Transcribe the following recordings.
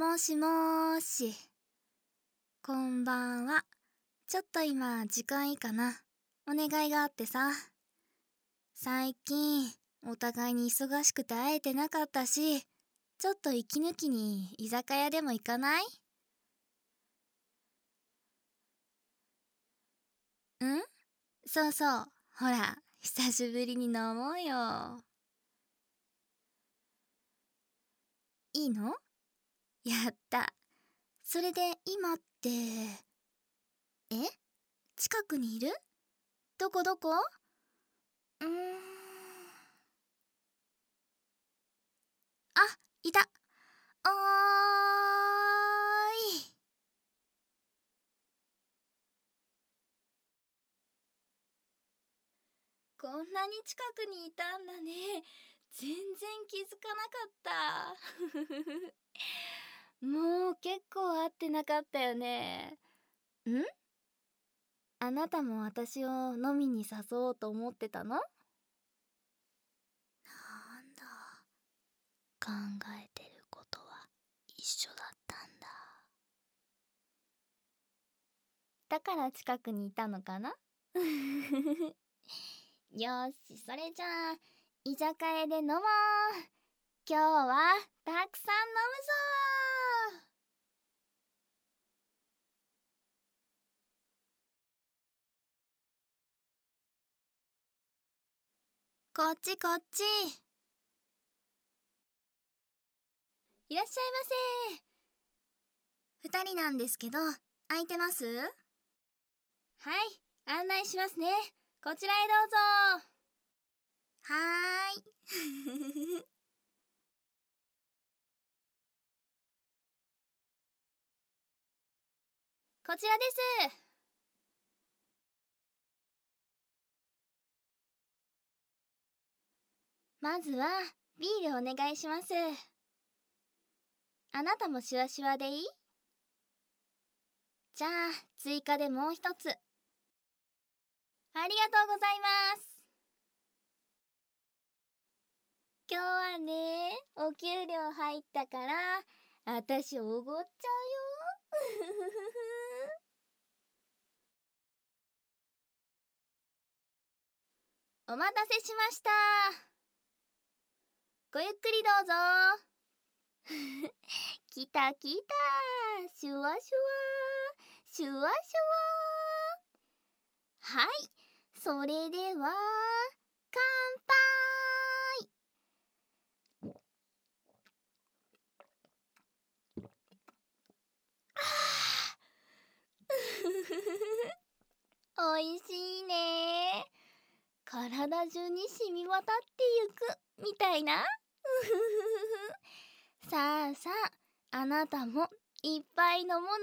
もしもーし。こんばんは。ちょっと今時間いいかな。お願いがあってさ。最近お互いに忙しくて会えてなかったし、ちょっと息抜きに居酒屋でも行かない？ん？そうそう。ほら、久しぶりに飲もうよ。いいの？やった。それで今って、え？近くにいる？どこどこ？うーん。あ、いた。おーい。こんなに近くにいたんだね。全然気づかなかった。もう結構会ってなかったよね。ん？あなたも私を飲みに誘おうと思ってたの？なんだ。考えてることは一緒だったんだ。だから近くにいたのかなよし、それじゃあ居酒屋で飲もう。今日はたくさん飲むぞ。こっちこっち。いらっしゃいませ。二人なんですけど、空いてます？はい、案内しますね。こちらへどうぞ。はーい。こちらです。まずはビールお願いします。あなたもシュワシュワでいい？じゃあ追加でもう一つ。ありがとうございます。今日はね、お給料入ったからあたしおごっちゃうよ。お待たせしました。ごゆっくりどうぞ。きたきた。シュワシュワシュワシュワ。はい、それでは乾杯。おいしいね。体中に染み渡ってゆくみたいな。さあさあ、あなたもいっぱい飲もう飲も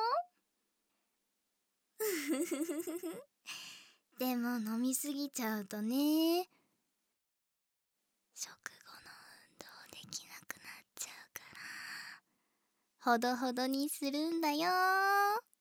う。でも飲みすぎちゃうとね、食後の運動できなくなっちゃうから、ほどほどにするんだよ。